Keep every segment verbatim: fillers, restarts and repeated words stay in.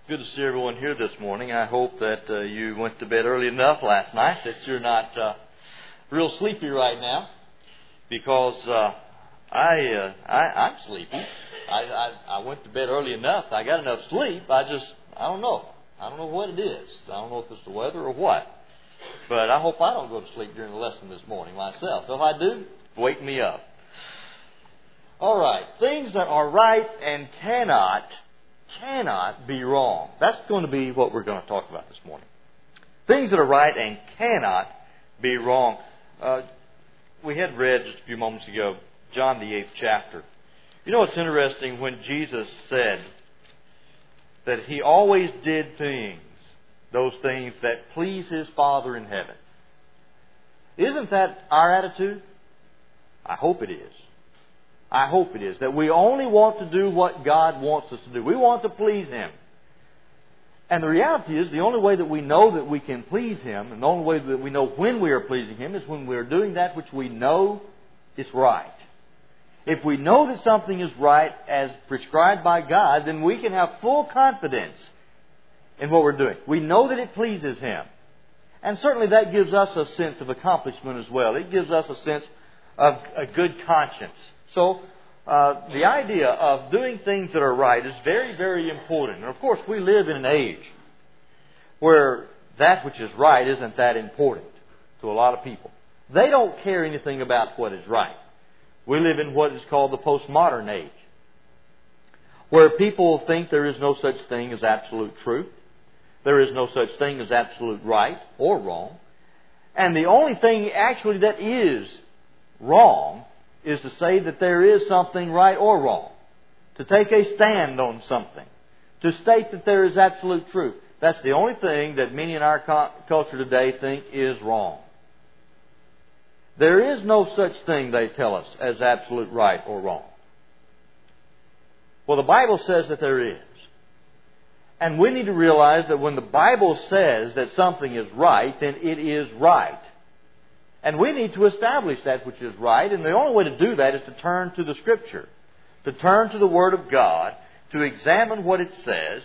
Good to see everyone here this morning. I hope that uh, you went to bed early enough last night that you're not uh, real sleepy right now, because uh, I, uh, I I'm sleepy. I, I I went to bed early enough. I got enough sleep. I just I don't know. I don't know what it is. I don't know if it's the weather or what. But I hope I don't go to sleep during the lesson this morning myself. If I do, wake me up. All right, things that are right and cannot. cannot be wrong. That's going to be what we're going to talk about this morning. Things that are right and cannot be wrong. Uh, we had read just a few moments ago, John the eighth chapter. You know, it's interesting when Jesus said that He always did things, those things that please His Father in heaven. Isn't that our attitude? I hope it is. I hope it is, that we only want to do what God wants us to do. We want to please Him. And the reality is, the only way that we know that we can please Him, and the only way that we know when we are pleasing Him, is when we are doing that which we know is right. If we know that something is right as prescribed by God, then we can have full confidence in what we're doing. We know that it pleases Him. And certainly that gives us a sense of accomplishment as well. It gives us a sense of a good conscience. So, uh, the idea of doing things that are right is very, very important. And of course, we live in an age where that which is right isn't that important to a lot of people. They don't care anything about what is right. We live in what is called the postmodern age, where people think there is no such thing as absolute truth. There is no such thing as absolute right or wrong. And the only thing actually that is wrong is to say that there is something right or wrong. To take a stand on something. To state that there is absolute truth. That's the only thing that many in our culture today think is wrong. There is no such thing, they tell us, as absolute right or wrong. Well, the Bible says that there is. And we need to realize that when the Bible says that something is right, then it is right. And we need to establish that which is right. And the only way to do that is to turn to the Scripture. To turn to the Word of God. To examine what it says.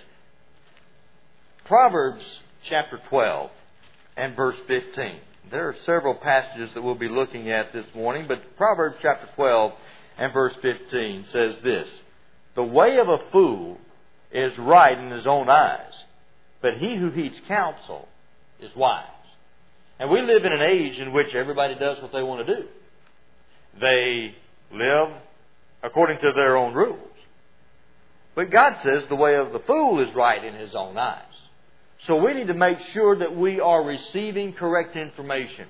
Proverbs chapter twelve and verse fifteen. There are several passages that we'll be looking at this morning. But Proverbs chapter twelve and verse fifteen says this. The way of a fool is right in his own eyes. But he who heeds counsel is wise. And we live in an age in which everybody does what they want to do. They live according to their own rules. But God says the way of the fool is right in his own eyes. So we need to make sure that we are receiving correct information.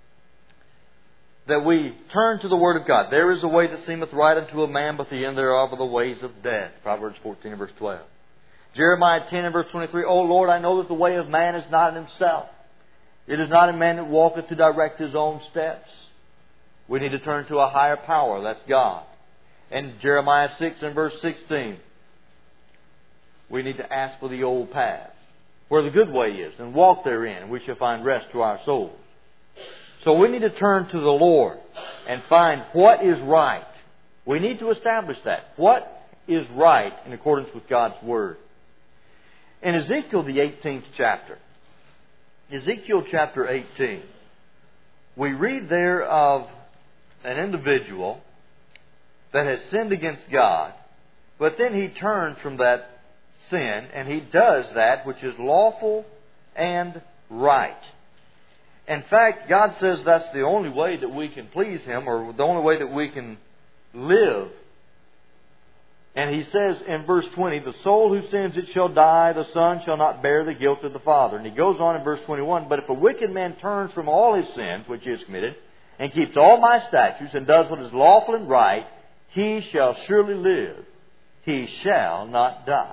That we turn to the Word of God. There is a way that seemeth right unto a man, but the end thereof are the ways of death. Proverbs fourteen and verse twelve. Jeremiah ten and verse twenty-three. O Lord, I know that the way of man is not in himself. It is not a man that walketh to direct his own steps. We need to turn to a higher power. That's God. And Jeremiah six and verse sixteen. We need to ask for the old path, where the good way is, and walk therein, and we shall find rest to our souls. So we need to turn to the Lord and find what is right. We need to establish that. What is right in accordance with God's Word. In Ezekiel the eighteenth chapter, Ezekiel chapter eighteen, we read there of an individual that has sinned against God, but then he turns from that sin and he does that which is lawful and right. In fact, God says that's the only way that we can please Him, or the only way that we can live. And He says in verse twenty, the soul who sins it shall die, the son shall not bear the guilt of the father. And He goes on in verse twenty-one, but if a wicked man turns from all his sins, which he has committed, and keeps all my statutes, and does what is lawful and right, he shall surely live. He shall not die.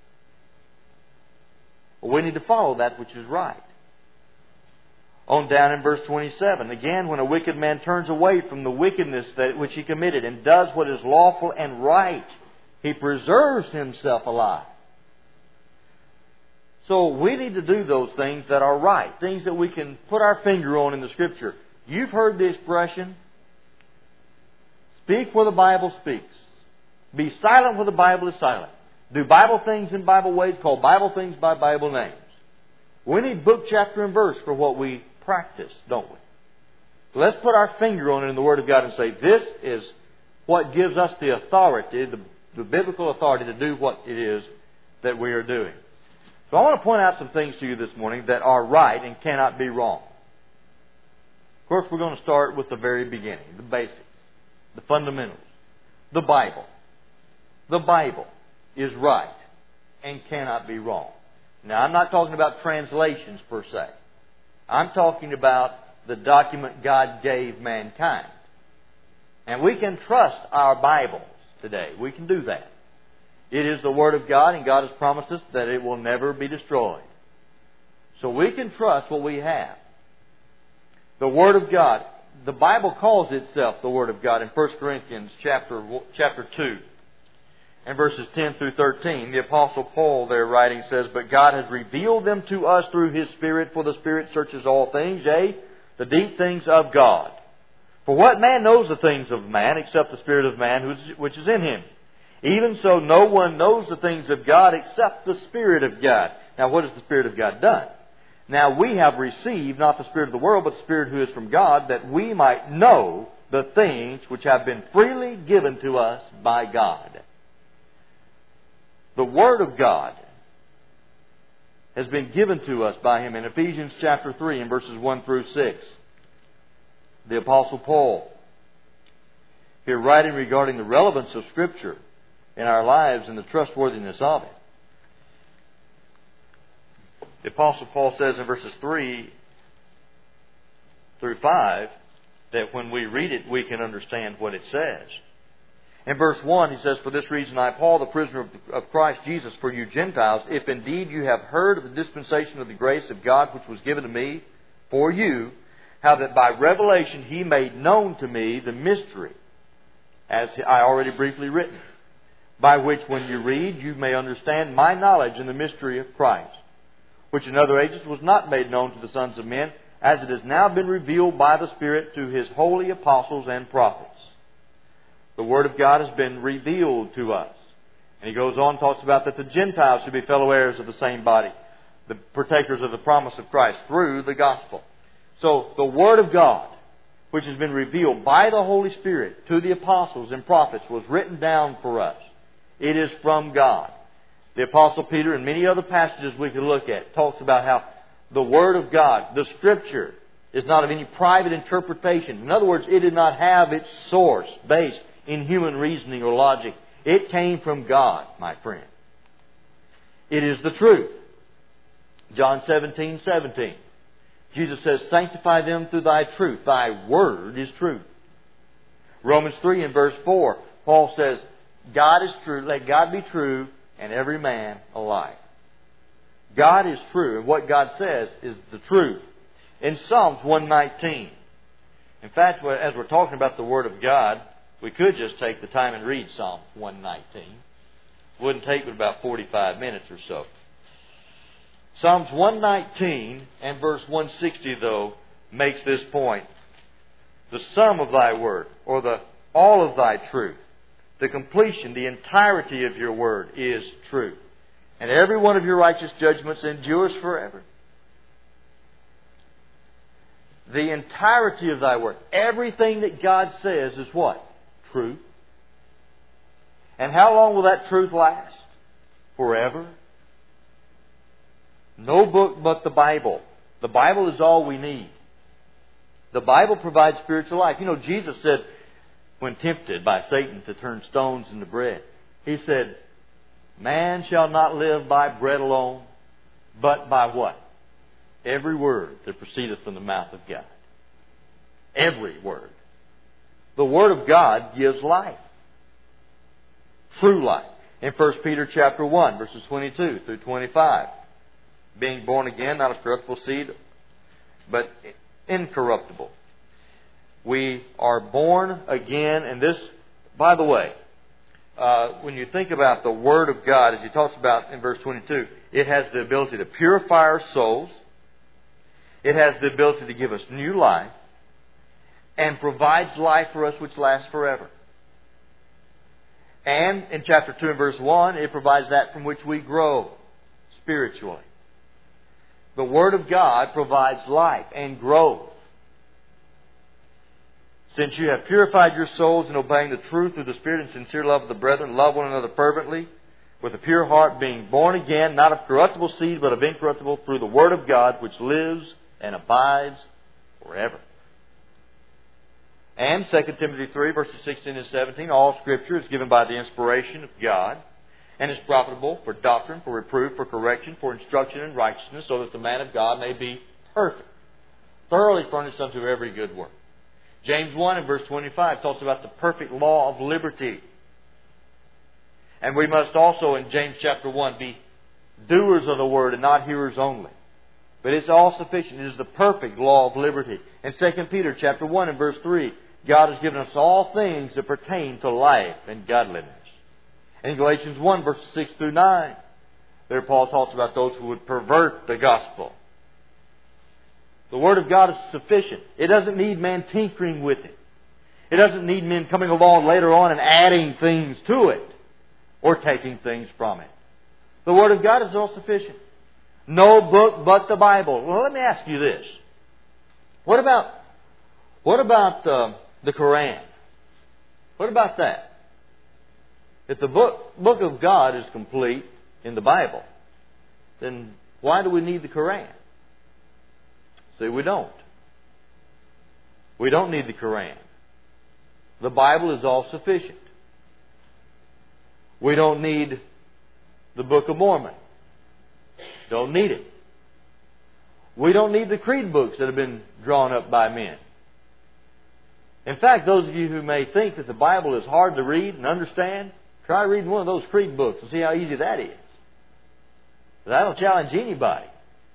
Well, we need to follow that which is right. On down in verse twenty-seven, again, when a wicked man turns away from the wickedness that which he committed, and does what is lawful and right, he preserves himself alive. So we need to do those things that are right. Things that we can put our finger on in the Scripture. You've heard the expression, speak where the Bible speaks. Be silent where the Bible is silent. do Bible things in Bible ways, call Bible things by Bible names. We need book, chapter, and verse for what we practice, don't we? So let's put our finger on it in the Word of God and say, this is what gives us the authority, the, the biblical authority to do what it is that we are doing. So I want to point out some things to you this morning that are right and cannot be wrong. Of course, we're going to start with the very beginning, the basics, the fundamentals. The Bible. The Bible is right and cannot be wrong. Now, I'm not talking about translations per se. I'm talking about the document God gave mankind. And we can trust our Bibles today. We can do that. It is the Word of God, and God has promised us that it will never be destroyed. So we can trust what we have. The Word of God. The Bible calls itself the Word of God in First Corinthians chapter, chapter two. And verses ten through thirteen, the Apostle Paul there writing says, But God has revealed them to us through His Spirit, for the Spirit searches all things, yea, the deep things of God. For what man knows the things of man, except the Spirit of man which is in him? Even so, no one knows the things of God except the Spirit of God. Now, what has the Spirit of God done? Now we have received not the Spirit of the world, but the Spirit who is from God, that we might know the things which have been freely given to us by God. The Word of God has been given to us by Him in Ephesians chapter three and verses one through six. The Apostle Paul, here writing regarding the relevance of Scripture in our lives and the trustworthiness of it. The Apostle Paul says in verses three through five that when we read it, we can understand what it says. In verse one, he says, For this reason I, Paul, the prisoner of, of Christ Jesus, for you Gentiles, if indeed you have heard of the dispensation of the grace of God which was given to me for you, how that by revelation He made known to me the mystery, as I already briefly written, by which when you read, you may understand my knowledge in the mystery of Christ, which in other ages was not made known to the sons of men, as it has now been revealed by the Spirit to His holy apostles and prophets. The Word of God has been revealed to us. And he goes on and talks about that the Gentiles should be fellow heirs of the same body, the partakers of the promise of Christ through the gospel. So the Word of God, which has been revealed by the Holy Spirit to the apostles and prophets, was written down for us. It is from God. The Apostle Peter, and many other passages we could look at, talks about how the Word of God, the Scripture, is not of any private interpretation. In other words, it did not have its source based in human reasoning or logic. It came from God, my friend. It is the truth. John seventeen seventeen. Jesus says, Sanctify them through Thy truth. Thy Word is truth. Romans three and verse four, Paul says, God is true. Let God be true and every man a liar. God is true, and what God says is the truth. In Psalms one nineteen, in fact, as we're talking about the Word of God, we could just take the time and read Psalm one nineteen. Wouldn't take but about forty-five minutes or so. Psalms one nineteen and verse one sixty, though, makes this point. The sum of Thy Word, or the all of Thy truth, the completion, the entirety of Your Word is true. And every one of Your righteous judgments endures forever. The entirety of Thy Word, everything that God says is what? Truth. And how long will that truth last? Forever. No book but the Bible. The Bible is all we need. The Bible provides spiritual life. You know, Jesus said, when tempted by Satan to turn stones into bread, He said, Man shall not live by bread alone, but by what? Every word that proceedeth from the mouth of God. Every word. The Word of God gives life. True life. In First Peter chapter one, verses twenty-two through twenty-five. Being born again, not of corruptible seed, but incorruptible. We are born again, and this, by the way, uh, when you think about the Word of God, as he talks about in verse twenty-two, it has the ability to purify our souls. It has the ability to give us new life, and provides life for us which lasts forever. And in chapter two and verse one, it provides that from which we grow spiritually. The Word of God provides life and growth. Since you have purified your souls in obeying the truth through the Spirit and sincere love of the brethren, love one another fervently, with a pure heart, being born again, not of corruptible seed, but of incorruptible, through the Word of God, which lives and abides forever. And Second Timothy three, verses sixteen and seventeen, all Scripture is given by the inspiration of God, and is profitable for doctrine, for reproof, for correction, for instruction in righteousness, so that the man of God may be perfect, thoroughly furnished unto every good work. James one and verse twenty-five talks about the perfect law of liberty. And we must also, in James chapter one, be doers of the Word and not hearers only. But it's all sufficient. It is the perfect law of liberty. In Second Peter chapter one and verse three, God has given us all things that pertain to life and godliness. In Galatians one, verses six through nine, there Paul talks about those who would pervert the gospel. The Word of God is sufficient. It doesn't need man tinkering with it. It doesn't need men coming along later on and adding things to it or taking things from it. The Word of God is all sufficient. No book but the Bible. Well, let me ask you this. What about, what about uh, the Quran? What about that? If the book, book of God is complete in the Bible, then why do we need the Quran? See, we don't. We don't need the Quran. The Bible is all sufficient. We don't need the Book of Mormon. Don't need it. We don't need the creed books that have been drawn up by men. In fact, those of you who may think that the Bible is hard to read and understand, try reading one of those creed books and see how easy that is. But I don't challenge anybody.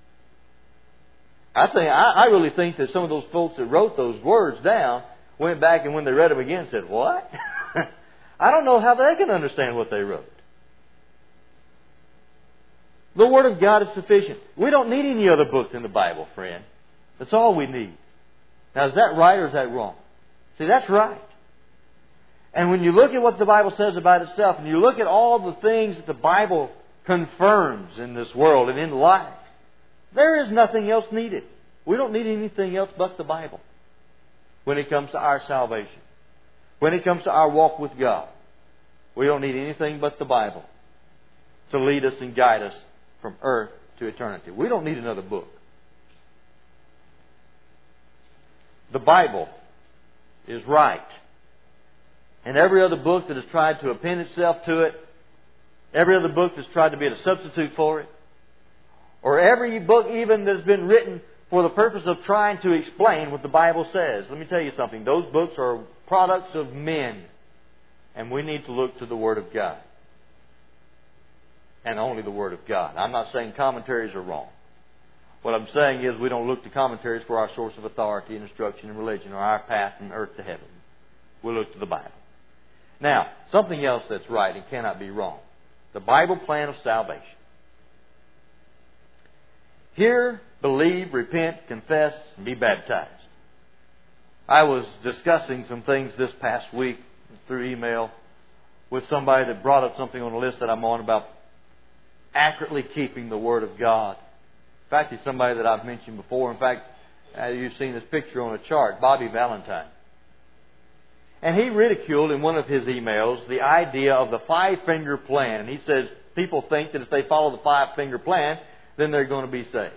I think I, I really think that some of those folks that wrote those words down went back and when they read them again said, "What? I don't know how they can understand what they wrote." The Word of God is sufficient. We don't need any other book than the Bible, friend. That's all we need. Now, is that right or is that wrong? See, that's right. And when you look at what the Bible says about itself, and you look at all the things that the Bible confirms in this world and in life, there is nothing else needed. We don't need anything else but the Bible when it comes to our salvation. When it comes to our walk with God, we don't need anything but the Bible to lead us and guide us from earth to eternity. We don't need another book. The Bible is right. And every other book that has tried to append itself to it, every other book that's tried to be a substitute for it, or every book even that's been written for the purpose of trying to explain what the Bible says. Let me tell you something. Those books are products of men. And we need to look to the Word of God. And only the Word of God. I'm not saying commentaries are wrong. What I'm saying is we don't look to commentaries for our source of authority and instruction in religion or our path from earth to heaven. We look to the Bible. Now, something else that's right and cannot be wrong. The Bible plan of salvation. Hear, believe, repent, confess, and be baptized. I was discussing some things this past week through email with somebody that brought up something on the list that I'm on about accurately keeping the Word of God. In fact, he's somebody that I've mentioned before. In fact, uh, you've seen this picture on a chart, Bobby Valentine. And he ridiculed in one of his emails the idea of the five-finger plan. And he says people think that if they follow the five-finger plan, then they're going to be saved.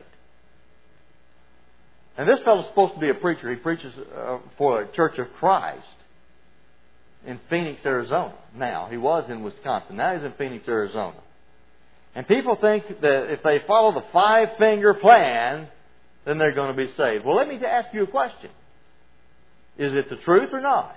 And this fellow's supposed to be a preacher. He preaches uh, for a Church of Christ in Phoenix, Arizona. Now, he was in Wisconsin. Now he's in Phoenix, Arizona. And people think that if they follow the five-finger plan, then they're going to be saved. Well, let me ask you a question. Is it the truth or not?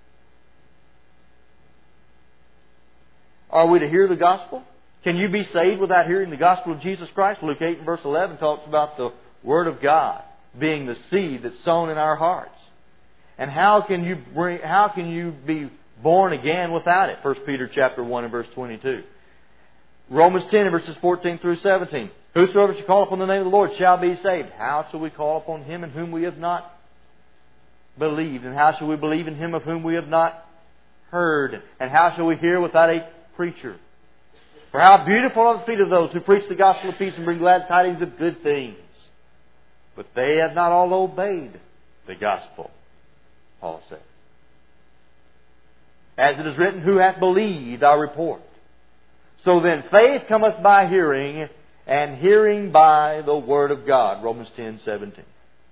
Are we to hear the gospel? Can you be saved without hearing the gospel of Jesus Christ? Luke eight and verse eleven talks about the Word of God being the seed that's sown in our hearts. And how can you bring, how can you be born again without it? First Peter chapter one and verse twenty-two. Romans ten and verses fourteen through seventeen. Whosoever shall call upon the name of the Lord shall be saved. How shall we call upon Him in whom we have not believed? And how shall we believe in Him of whom we have not heard. And how shall we hear without a preacher? For how beautiful are the feet of those who preach the gospel of peace and bring glad tidings of good things. But they have not all obeyed the gospel, Paul said. As it is written, who hath believed our report? So then faith cometh by hearing, and hearing by the word of God. Romans ten seventeen.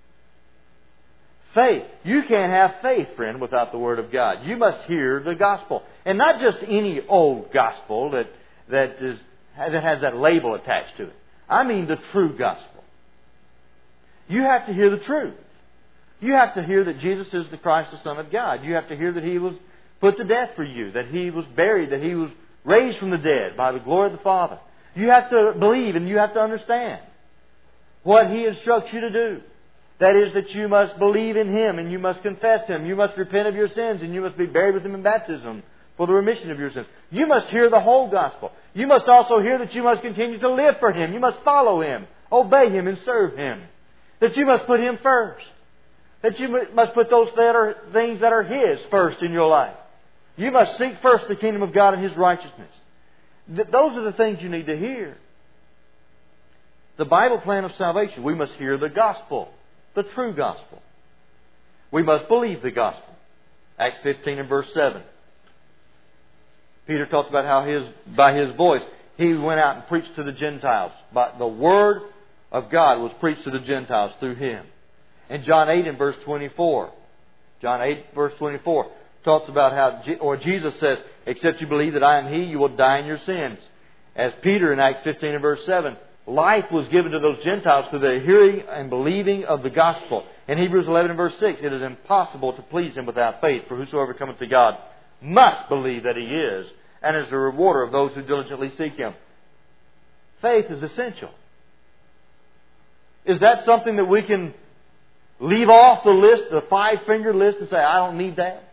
Faith. You can't have faith, friend, without the word of God. You must hear the gospel. And not just any old gospel that, that, is, that has that label attached to it. I mean the true gospel. You have to hear the truth. You have to hear that Jesus is the Christ, the Son of God. You have to hear that He was put to death for you, that He was buried, that He was raised from the dead by the glory of the Father. You have to believe and you have to understand what He instructs you to do. That is, that you must believe in Him and you must confess Him. You must repent of your sins and you must be buried with Him in baptism for the remission of your sins. You must hear the whole gospel. You must also hear that you must continue to live for Him. You must follow Him, obey Him, and serve Him. That you must put Him first. That you must put those that are, things that are His first in your life. You must seek first the kingdom of God and His righteousness. Th- those are the things you need to hear. The Bible plan of salvation. We must hear the gospel, the true gospel. We must believe the gospel. Acts fifteen and verse seven. Peter talked about how his, by his voice he went out and preached to the Gentiles. But the word of God was preached to the Gentiles through him. And John eight and verse twenty-four. John eight verse twenty-four talks about how, or Jesus says, except you believe that I am He, you will die in your sins. As Peter in Acts fifteen and verse seven, life was given to those Gentiles through their hearing and believing of the gospel. In Hebrews eleven and verse six, it is impossible to please Him without faith, for whosoever cometh to God must believe that He is, and is the rewarder of those who diligently seek Him. Faith is essential. Is that something that we can leave off the list, the five-finger list, and say, I don't need that?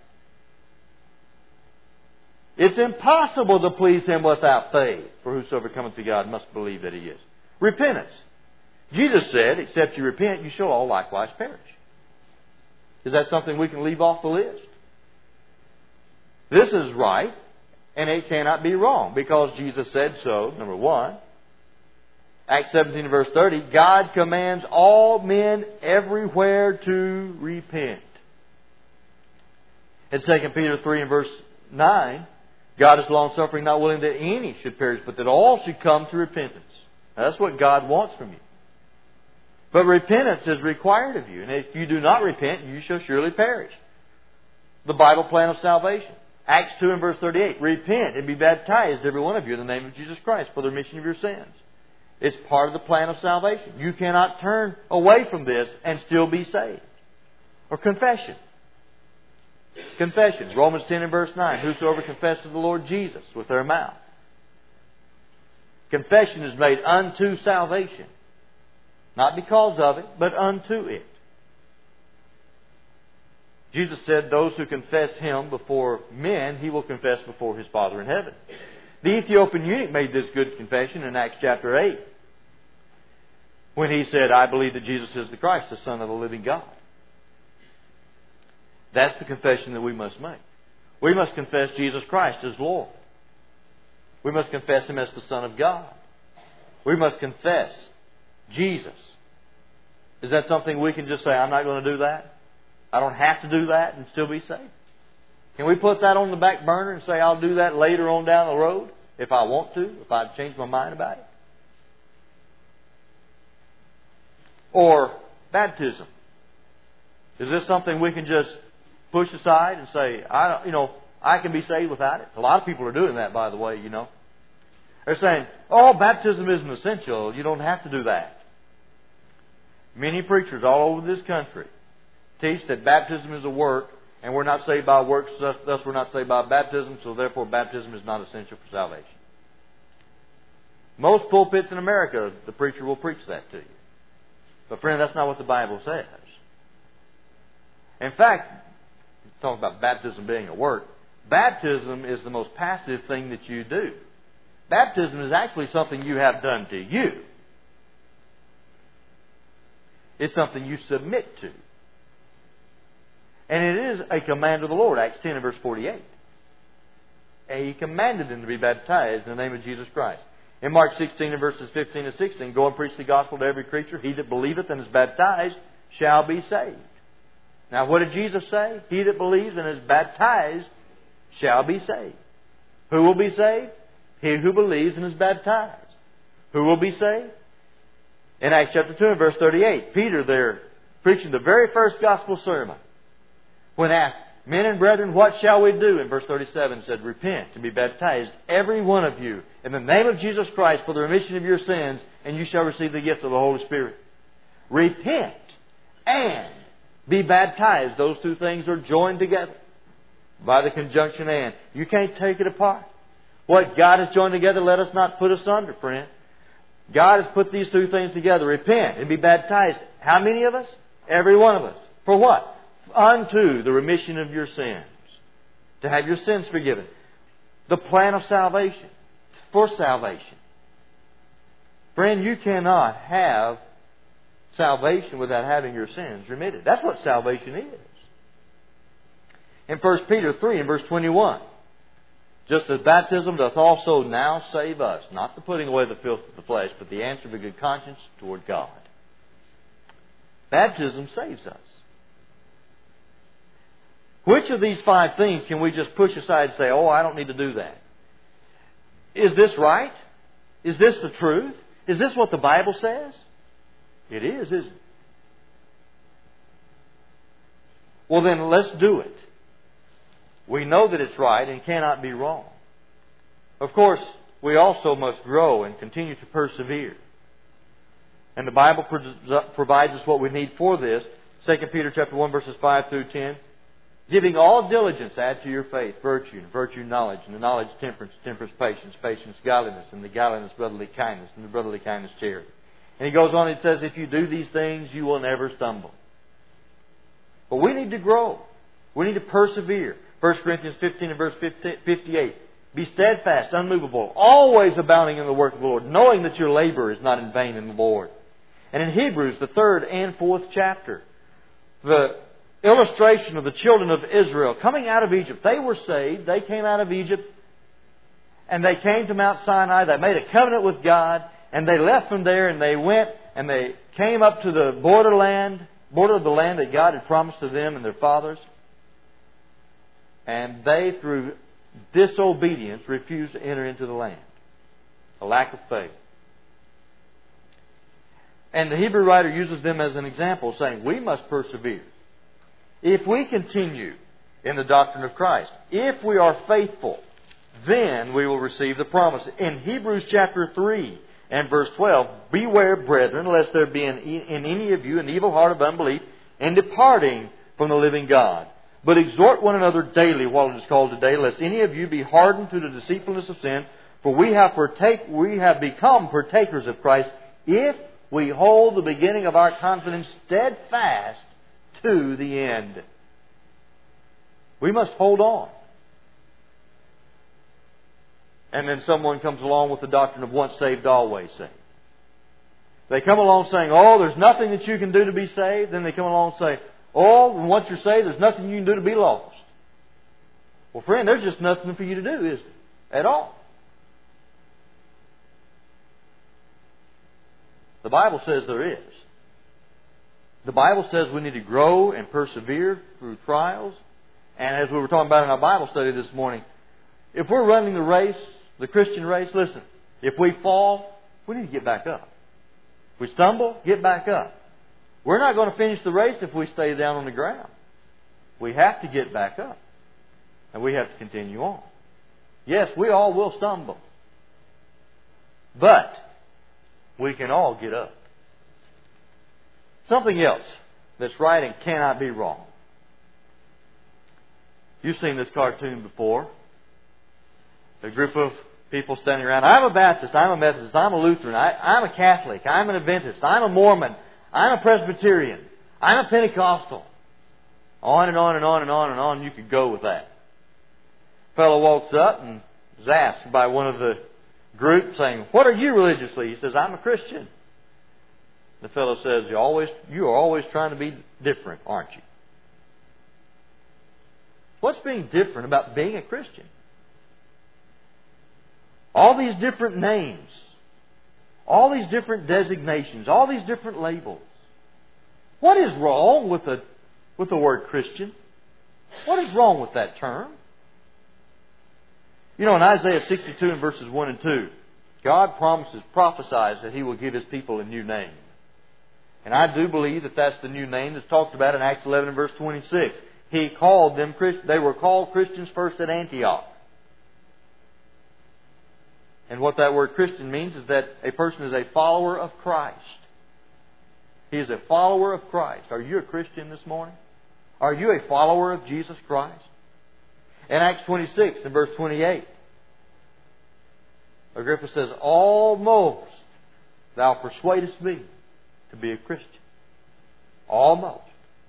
It's impossible to please Him without faith, for whosoever cometh to God must believe that He is. Repentance. Jesus said, except you repent, you shall all likewise perish. Is that something we can leave off the list? This is right, and it cannot be wrong, because Jesus said so, number one. Acts seventeen verse thirty, God commands all men everywhere to repent. In Second Peter three and verse nine, God is long-suffering, not willing that any should perish, but that all should come to repentance. Now, that's what God wants from you. But repentance is required of you. And if you do not repent, you shall surely perish. The Bible plan of salvation. Acts two and verse thirty-eight. Repent and be baptized, every one of you, in the name of Jesus Christ, for the remission of your sins. It's part of the plan of salvation. You cannot turn away from this and still be saved. Or confession. Confession. Romans ten and verse nine. Whosoever confesses the Lord Jesus with their mouth. Confession is made unto salvation. Not because of it, but unto it. Jesus said, those who confess Him before men, He will confess before His Father in heaven. The Ethiopian eunuch made this good confession in Acts chapter eight. When he said, I believe that Jesus is the Christ, the Son of the living God. That's the confession that we must make. We must confess Jesus Christ as Lord. We must confess Him as the Son of God. We must confess Jesus. Is that something we can just say, I'm not going to do that? I don't have to do that and still be saved? Can we put that on the back burner and say, I'll do that later on down the road if I want to, if I change my mind about it? Or baptism. Is this something we can just push aside and say, I, you know, I can be saved without it? A lot of people are doing that, by the way, you know. They're saying, oh, baptism isn't essential. You don't have to do that. Many preachers all over this country teach that baptism is a work, and we're not saved by works, thus, thus we're not saved by baptism, so therefore baptism is not essential for salvation. Most pulpits in America, the preacher will preach that to you. But friend, that's not what the Bible says. In fact, talk about baptism being a work. Baptism is the most passive thing that you do. Baptism is actually something you have done to you. It's something you submit to. And it is a command of the Lord, Acts ten and verse forty-eight. He commanded them to be baptized in the name of Jesus Christ. In Mark sixteen and verses fifteen and sixteen, go and preach the gospel to every creature. He that believeth and is baptized shall be saved. Now, what did Jesus say? He that believes and is baptized shall be saved. Who will be saved? He who believes and is baptized. Who will be saved? In Acts chapter two and verse thirty-eight, Peter there preaching the very first gospel sermon, when asked, men and brethren, what shall we do? In verse thirty-seven said, repent and be baptized, every one of you, in the name of Jesus Christ for the remission of your sins, and you shall receive the gift of the Holy Spirit. Repent and be baptized. Those two things are joined together by the conjunction and. You can't take it apart. What God has joined together, let us not put asunder, friend. God has put these two things together. Repent and be baptized. How many of us? Every one of us. For what? Unto the remission of your sins. To have your sins forgiven. The plan of salvation. For salvation. Friend, you cannot have salvation without having your sins remitted. That's what salvation is. In First Peter three and verse twenty-one, just as baptism doth also now save us, not the putting away the filth of the flesh, but the answer of a good conscience toward God. Baptism saves us. Which of these five things can we just push aside and say, oh, I don't need to do that? Is this right? Is this the truth? Is this what the Bible says? It is, isn't it? Well, then let's do it. We know that it's right and cannot be wrong. Of course, we also must grow and continue to persevere. And the Bible provides us what we need for this. Second Peter chapter one, verses five through ten. Giving all diligence, add to your faith virtue, and virtue knowledge, and the knowledge temperance, temperance patience, patience godliness, and the godliness brotherly kindness, and the brotherly kindness charity. And he goes on and says, if you do these things, you will never stumble. But we need to grow. We need to persevere. First Corinthians fifteen and verse fifty-eight. Be steadfast, unmovable, always abounding in the work of the Lord, knowing that your labor is not in vain in the Lord. And in Hebrews, the third and fourth chapter, the illustration of the children of Israel coming out of Egypt. They were saved. They came out of Egypt and they came to Mount Sinai. They made a covenant with God and they left from there and they went and they came up to the borderland, border of the land that God had promised to them and their fathers. And they, through disobedience, refused to enter into the land. A lack of faith. And the Hebrew writer uses them as an example, saying, we must persevere. If we continue in the doctrine of Christ, if we are faithful, then we will receive the promise. In Hebrews chapter three and verse twelve, beware, brethren, lest there be in, in any of you an evil heart of unbelief in departing from the living God. But exhort one another daily while it is called today, lest any of you be hardened through the deceitfulness of sin. For we have partake, we have become partakers of Christ if we hold the beginning of our confidence steadfast to the end. We must hold on. And then someone comes along with the doctrine of once saved, always saved. They come along saying, oh, there's nothing that you can do to be saved. Then they come along and say, oh, once you're saved, there's nothing you can do to be lost. Well, friend, there's just nothing for you to do, is there? At all. The Bible says there is. The Bible says we need to grow and persevere through trials. And as we were talking about in our Bible study this morning, if we're running the race, the Christian race, listen, if we fall, we need to get back up. If we stumble, get back up. We're not going to finish the race if we stay down on the ground. We have to get back up. And we have to continue on. Yes, we all will stumble. But we can all get up. Something else that's right and cannot be wrong. You've seen this cartoon before. A group of people standing around. I'm a Baptist. I'm a Methodist. I'm a Lutheran. I, I'm a Catholic. I'm an Adventist. I'm a Mormon. I'm a Presbyterian. I'm a Pentecostal. On and on and on and on and on. You could go with that. A fellow walks up and is asked by one of the group saying, what are you religiously? He says, I'm a Christian. The fellow says, you always, you are always trying to be different, aren't you? What's being different about being a Christian? All these different names. All these different designations. All these different labels. What is wrong with the, with the word Christian? What is wrong with that term? You know, in Isaiah sixty-two and verses one and two, God promises, prophesies that He will give His people a new name. And I do believe that that's the new name that's talked about in Acts eleven and verse twenty-six. He called them Christians. They were called Christians first at Antioch. And what that word Christian means is that a person is a follower of Christ. He is a follower of Christ. Are you a Christian this morning? Are you a follower of Jesus Christ? In Acts twenty-six and verse twenty-eight, Agrippa says, almost thou persuadest me to be a Christian. Almost.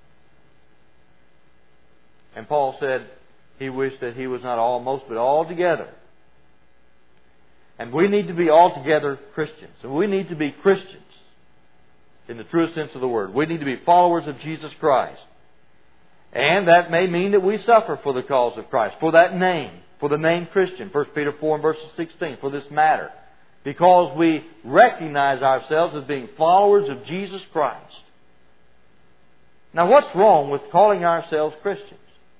And Paul said he wished that he was not almost, but altogether. And we need to be altogether Christians. And we need to be Christians in the truest sense of the word. We need to be followers of Jesus Christ. And that may mean that we suffer for the cause of Christ, for that name, for the name Christian. First Peter four and verse sixteen, for this matter. Because we recognize ourselves as being followers of Jesus Christ. Now, what's wrong with calling ourselves Christians?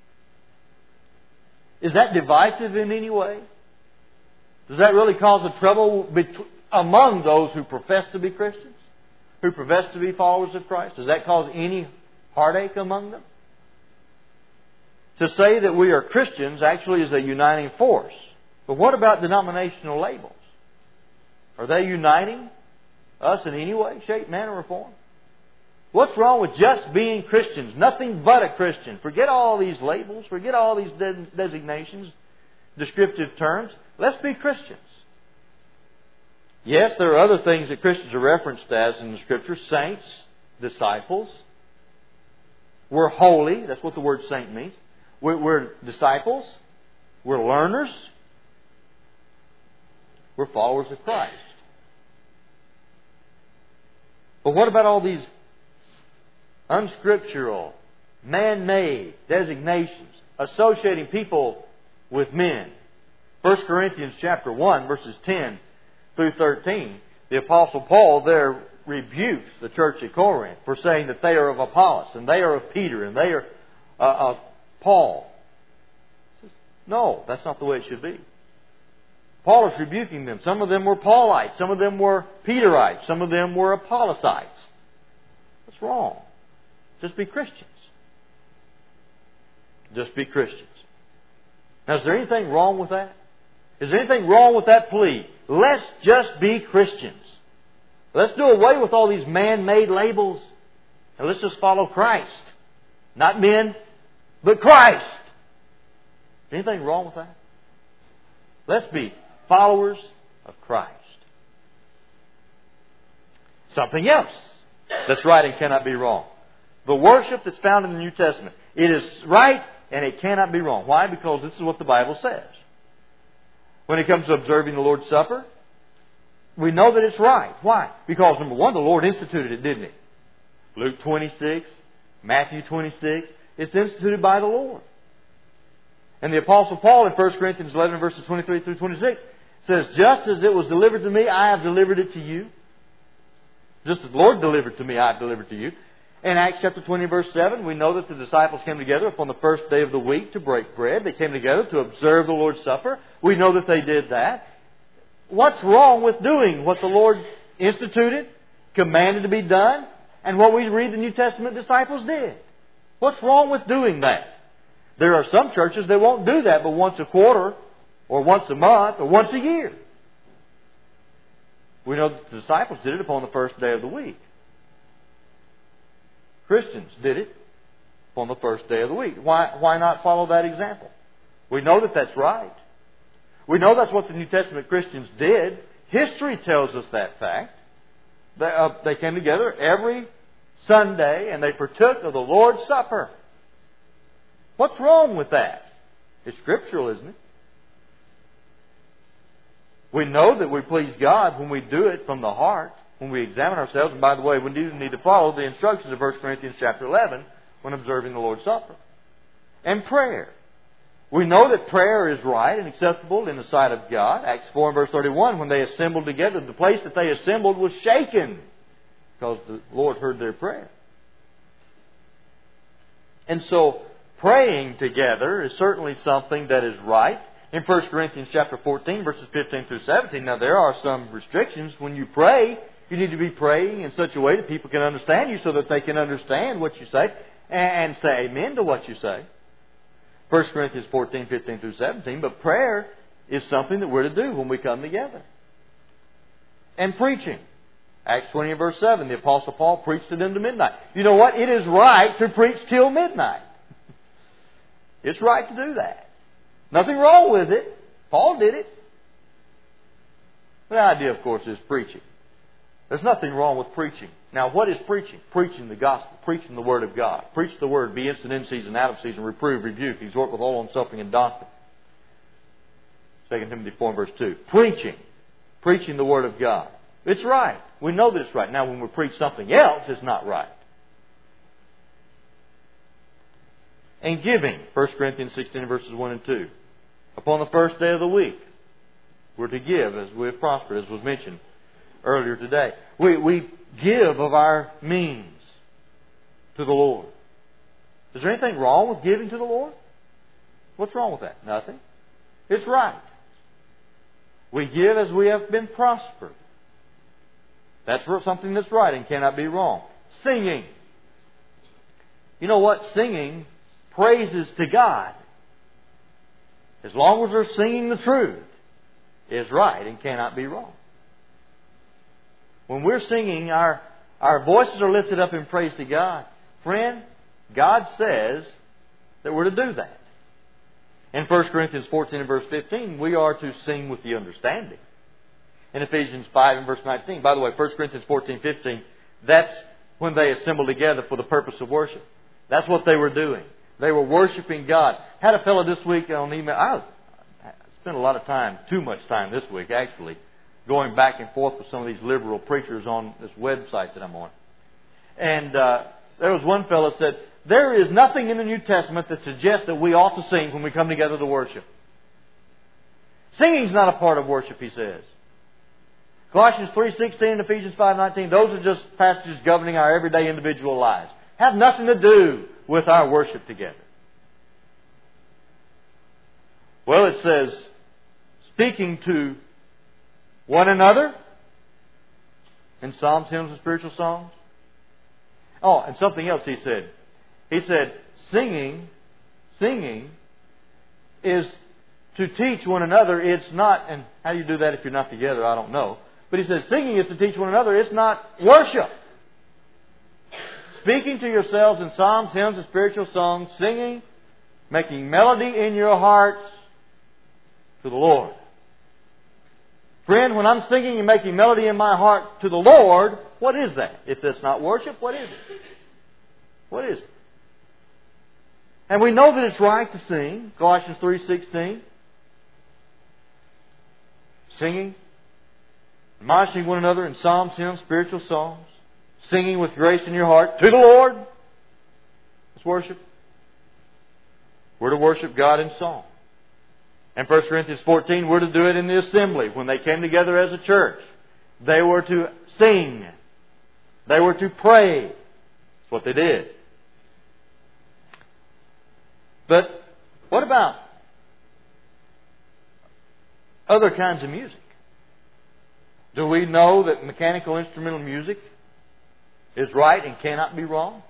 Is that divisive in any way? Does that really cause a trouble between, among those who profess to be Christians? Who profess to be followers of Christ? Does that cause any heartache among them? To say that we are Christians actually is a uniting force. But what about denominational labels? Are they uniting us in any way, shape, manner, or form? What's wrong with just being Christians? Nothing but a Christian. Forget all these labels. Forget all these de- designations, descriptive terms. Let's be Christians. Yes, there are other things that Christians are referenced as in the Scripture. Saints, disciples. We're holy. That's what the word saint means. We're, we're disciples. We're learners. We're followers of Christ. But what about all these unscriptural, man-made designations associating people with men? First Corinthians chapter one, verses ten through thirteen, the Apostle Paul there rebukes the church at Corinth for saying that they are of Apollos, and they are of Peter, and they are uh, of Paul. He says, no, that's not the way it should be. Paul is rebuking them. Some of them were Paulites, some of them were Peterites, some of them were Apollosites. That's wrong. Just be Christians. Just be Christians. Now, is there anything wrong with that? Is there anything wrong with that plea? Let's just be Christians. Let's do away with all these man-made labels. And let's just follow Christ. Not men, but Christ. Anything wrong with that? Let's be followers of Christ. Something else that's right and cannot be wrong. The worship that's found in the New Testament. It is right and it cannot be wrong. Why? Because this is what the Bible says. When it comes to observing the Lord's Supper, we know that it's right. Why? Because, number one, the Lord instituted it, didn't He? Luke twenty-six, Matthew twenty-six, it's instituted by the Lord. And the Apostle Paul in First Corinthians eleven, verses twenty-three through twenty-six says, just as it was delivered to me, I have delivered it to you. Just as the Lord delivered to me, I have delivered to you. In Acts chapter twenty, verse seven, we know that the disciples came together upon the first day of the week to break bread. They came together to observe the Lord's Supper. We know that they did that. What's wrong with doing what the Lord instituted, commanded to be done, and what we read the New Testament disciples did? What's wrong with doing that? There are some churches that won't do that but once a quarter, or once a month, or once a year. We know that the disciples did it upon the first day of the week. Christians did it on the first day of the week. Why, why not follow that example? We know that that's right. We know that's what the New Testament Christians did. History tells us that fact. They, uh, they came together every Sunday and they partook of the Lord's Supper. What's wrong with that? It's scriptural, isn't it? We know that we please God when we do it from the heart, when we examine ourselves. And by the way, we do need to follow the instructions of First Corinthians chapter eleven when observing the Lord's Supper. And prayer. We know that prayer is right and acceptable in the sight of God. Acts four and verse thirty-one, when they assembled together, the place that they assembled was shaken because the Lord heard their prayer. And so, praying together is certainly something that is right. In First Corinthians chapter fourteen, verses fifteen through seventeen, now there are some restrictions. When you pray, you need to be praying in such a way that people can understand you so that they can understand what you say and say amen to what you say. First Corinthians fourteen, fifteen through seventeen. But prayer is something that we're to do when we come together. And preaching. Acts twenty and verse seven, the Apostle Paul preached to them to midnight. You know what? It is right to preach till midnight. It's right to do that. Nothing wrong with it. Paul did it. The idea, of course, is preaching. There's nothing wrong with preaching. Now, what is preaching? Preaching the gospel. Preaching the Word of God. Preach the Word. Be instant in season, out of season. Reprove, rebuke, exhort with all long suffering and doctrine. Second Timothy four and verse two. Preaching. Preaching the Word of God. It's right. We know that it's right. Now, when we preach something else, it's not right. And giving. First Corinthians sixteen verses one and two. Upon the first day of the week, we're to give as we have prospered, as was mentioned earlier today. We, we give of our means to the Lord. Is there anything wrong with giving to the Lord? What's wrong with that? Nothing. It's right. We give as we have been prospered. That's something that's right and cannot be wrong. Singing. You know what? Singing praises to God, as long as they're singing the truth, is right and cannot be wrong. When we're singing, our, our voices are lifted up in praise to God. Friend, God says that we're to do that. In First Corinthians fourteen and verse fifteen, we are to sing with the understanding. In Ephesians five and verse nineteen, by the way, First Corinthians fourteen, fifteen, that's when they assembled together for the purpose of worship. That's what they were doing. They were worshiping God. Had a fellow this week on email. I, was, I spent a lot of time, too much time this week actually, going back and forth with some of these liberal preachers on this website that I'm on. And uh, there was one fellow that said, there is nothing in the New Testament that suggests that we ought to sing when we come together to worship. Singing's not a part of worship, he says. Colossians three sixteen and Ephesians five nineteen, those are just passages governing our everyday individual lives. Have nothing to do with our worship together. Well, it says, speaking to one another in psalms, hymns, and spiritual songs. Oh, and something else he said. He said, singing, singing is to teach one another. It's not, and how do you do that if you're not together? I don't know. But he says, singing is to teach one another. It's not worship. Speaking to yourselves in psalms, hymns, and spiritual songs, singing, making melody in your hearts to the Lord. Friend, when I'm singing and making melody in my heart to the Lord, what is that? If that's not worship, what is it? What is it? And we know that it's right to sing. Colossians three sixteen. Singing, admonishing one another in psalms, hymns, spiritual songs. Singing with grace in your heart to the Lord. That's worship. We're to worship God in song. And First Corinthians fourteen, we're to do it in the assembly. When they came together as a church, they were to sing. They were to pray. That's what they did. But what about other kinds of music? Do we know that mechanical instrumental music is right and cannot be wrong?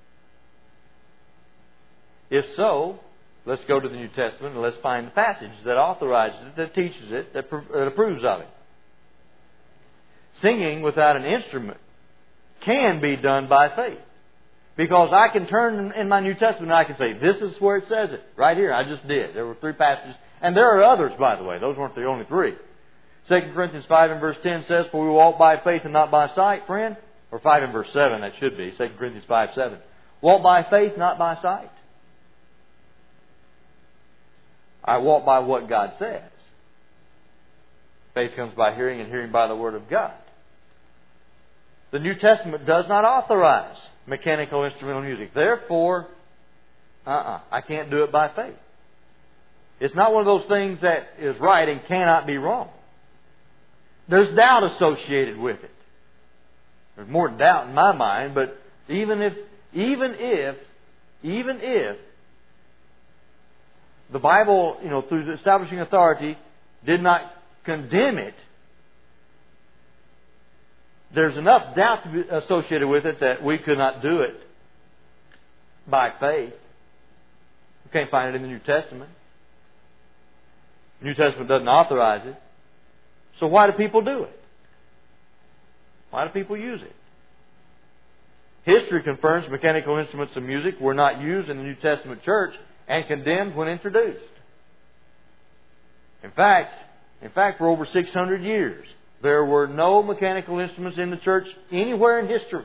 If so, let's go to the New Testament and let's find the passage that authorizes it, that teaches it, that, that approves of it. Singing without an instrument can be done by faith. Because I can turn in my New Testament and I can say, this is where it says it. Right here, I just did. There were three passages. And there are others, by the way. Those weren't the only three. Second Corinthians five and verse ten says, for we walk by faith and not by sight, friend. Or five and verse seven, that should be. Second Corinthians five, seven. Walk by faith, not by sight. I walk by what God says. Faith comes by hearing, and hearing by the Word of God. The New Testament does not authorize mechanical instrumental music. Therefore, uh-uh, I can't do it by faith. It's not one of those things that is right and cannot be wrong. There's doubt associated with it. There's more doubt in my mind, but even if, even if, even if the Bible, you know, through the establishing authority, did not condemn it, there's enough doubt to be associated with it that we could not do it by faith. We can't find it in the New Testament. The New Testament doesn't authorize it. So why do people do it? Why do people use it? History confirms mechanical instruments of music were not used in the New Testament church and condemned when introduced. In fact, in fact, for over six hundred years, there were no mechanical instruments in the church anywhere in history.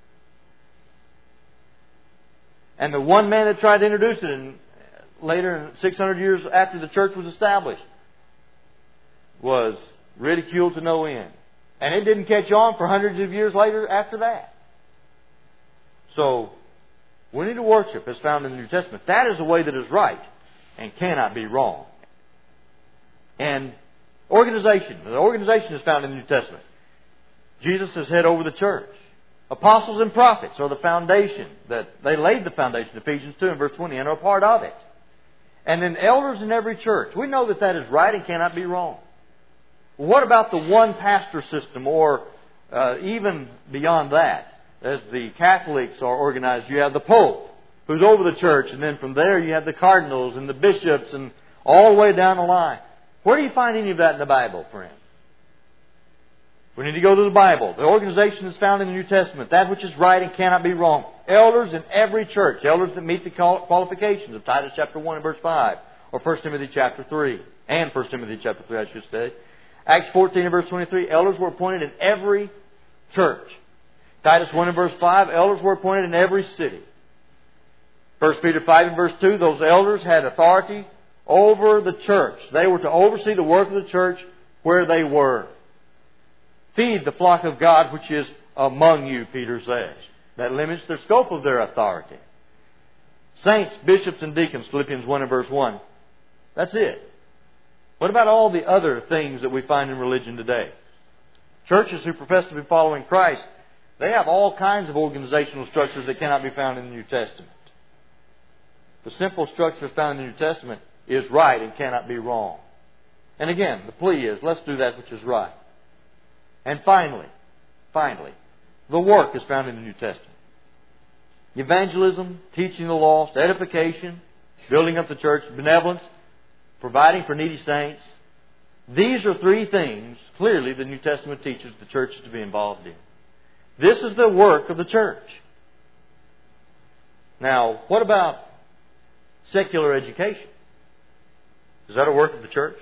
And the one man that tried to introduce it in, later, six hundred years after the church was established, was ridiculed to no end. And it didn't catch on for hundreds of years later after that. So, we need to worship as found in the New Testament. That is the way that is right and cannot be wrong. And organization. The organization is found in the New Testament. Jesus is head over the church. Apostles and prophets are the foundation. That they laid the foundation, Ephesians two and verse twenty, and are a part of it. And then elders in every church. We know that that is right and cannot be wrong. What about the one pastor system, or uh, even beyond that? As the Catholics are organized, you have the Pope, who's over the church, and then from there you have the cardinals and the bishops and all the way down the line. Where do you find any of that in the Bible, friend? We need to go to the Bible. The organization is found in the New Testament. That which is right and cannot be wrong. Elders in every church. Elders that meet the qualifications of Titus chapter one and verse five. Or First Timothy chapter three. And First Timothy chapter three, I should say. Acts fourteen and verse twenty-three. Elders were appointed in every church. Titus one and verse five. Elders were appointed in every city. First Peter five and verse two. Those elders had authority over the church. They were to oversee the work of the church where they were. Feed the flock of God which is among you, Peter says. That limits the scope of their authority. Saints, bishops, and deacons, Philippians one and verse one. That's it. What about all the other things that we find in religion today? Churches who profess to be following Christ, they have all kinds of organizational structures that cannot be found in the New Testament. The simple structure found in the New Testament is right and cannot be wrong. And again, the plea is, let's do that which is right. And finally, finally, the work is found in the New Testament. Evangelism, teaching the lost, edification, building up the church, benevolence, providing for needy saints. These are three things, clearly, the New Testament teaches the church is to be involved in. This is the work of the church. Now, what about secular education? Is that a work of the church?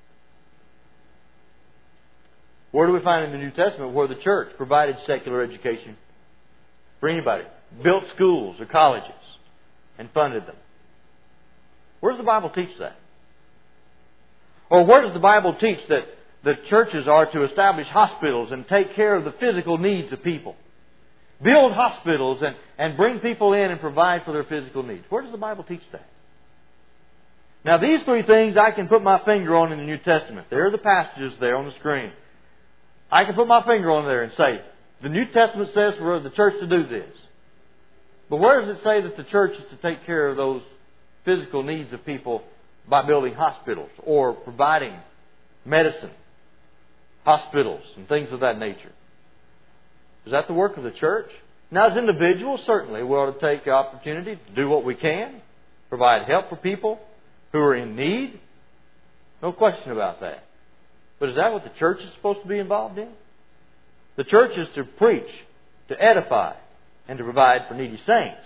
Where do we find in the New Testament where the church provided secular education for anybody? Built schools or colleges and funded them. Where does the Bible teach that? Or where does the Bible teach that the churches are to establish hospitals and take care of the physical needs of people? Build hospitals and, and bring people in and provide for their physical needs. Where does the Bible teach that? Now, these three things I can put my finger on in the New Testament. There are the passages there on the screen. I can put my finger on there and say, the New Testament says for the church to do this. But where does it say that the church is to take care of those physical needs of people by building hospitals or providing medicine, hospitals, and things of that nature? Is that the work of the church? Now, as individuals, certainly we ought to take the opportunity to do what we can, provide help for people who are in need. No question about that. But is that what the church is supposed to be involved in? The church is to preach, to edify, and to provide for needy saints.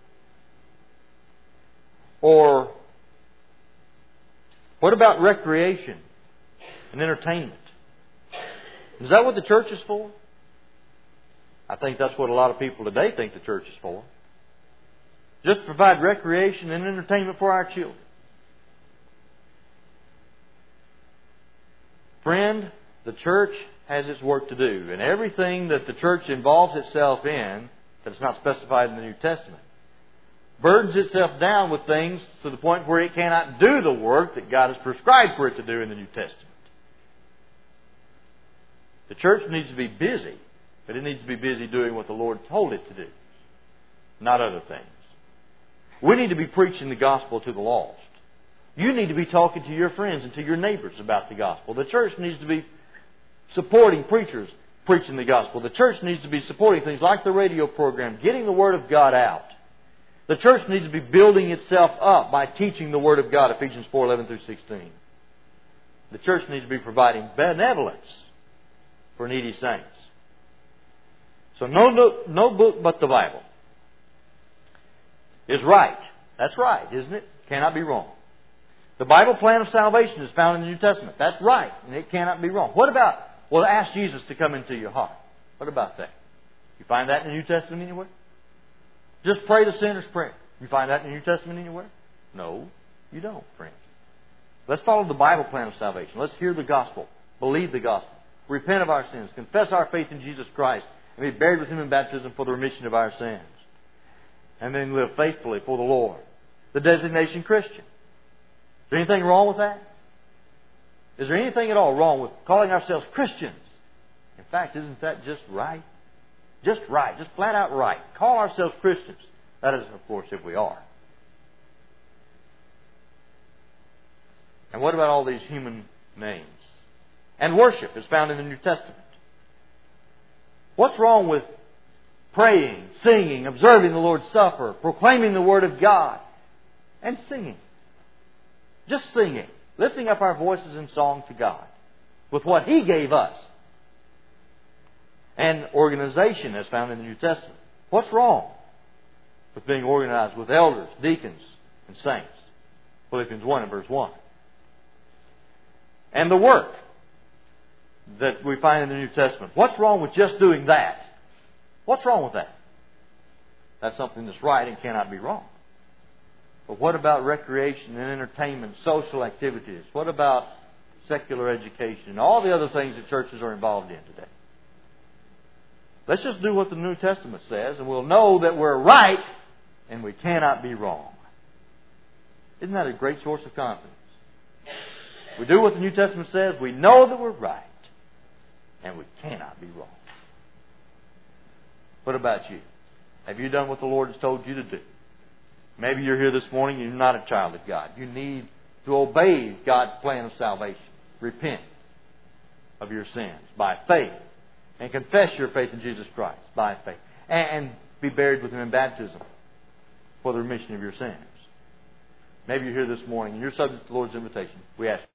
Or what about recreation and entertainment? Is that what the church is for? I think that's what a lot of people today think the church is for. Just to provide recreation and entertainment for our children. Friend, the church has its work to do. And everything that the church involves itself in, that is not specified in the New Testament, burdens itself down with things to the point where it cannot do the work that God has prescribed for it to do in the New Testament. The church needs to be busy, but it needs to be busy doing what the Lord told it to do, not other things. We need to be preaching the gospel to the lost. You need to be talking to your friends and to your neighbors about the gospel. The church needs to be supporting preachers preaching the gospel. The church needs to be supporting things like the radio program, getting the Word of God out. The church needs to be building itself up by teaching the Word of God, Ephesians four eleven through sixteen. The church needs to be providing benevolence for needy saints. So no, no, no book but the Bible is right. That's right, isn't it? Cannot be wrong. The Bible plan of salvation is found in the New Testament. That's right, and it cannot be wrong. What about, well, ask Jesus to come into your heart. What about that? You find that in the New Testament anywhere? Just pray the sinner's prayer. You find that in the New Testament anywhere? No, you don't, friends. Let's follow the Bible plan of salvation. Let's hear the gospel. Believe the gospel. Repent of our sins. Confess our faith in Jesus Christ. And be buried with Him in baptism for the remission of our sins. And then live faithfully for the Lord. The designation Christian. Is there anything wrong with that? Is there anything at all wrong with calling ourselves Christians? In fact, isn't that just right? Just right. Just flat out right. Call ourselves Christians. That is, of course, if we are. And what about all these human names? And worship is found in the New Testament. What's wrong with praying, singing, observing the Lord's Supper, proclaiming the Word of God, and singing? Just singing. Lifting up our voices in song to God with what He gave us. And organization as found in the New Testament. What's wrong with being organized with elders, deacons, and saints? Philippians one and verse one. And the work that we find in the New Testament. What's wrong with just doing that? What's wrong with that? That's something that's right and cannot be wrong. But what about recreation and entertainment, social activities? What about secular education and all the other things that churches are involved in today? Let's just do what the New Testament says and we'll know that we're right and we cannot be wrong. Isn't that a great source of confidence? We do what the New Testament says, we know that we're right and we cannot be wrong. What about you? Have you done what the Lord has told you to do? Maybe you're here this morning and you're not a child of God. You need to obey God's plan of salvation. Repent of your sins by faith. And confess your faith in Jesus Christ by faith. And be buried with Him in baptism for the remission of your sins. Maybe you're here this morning and you're subject to the Lord's invitation. We ask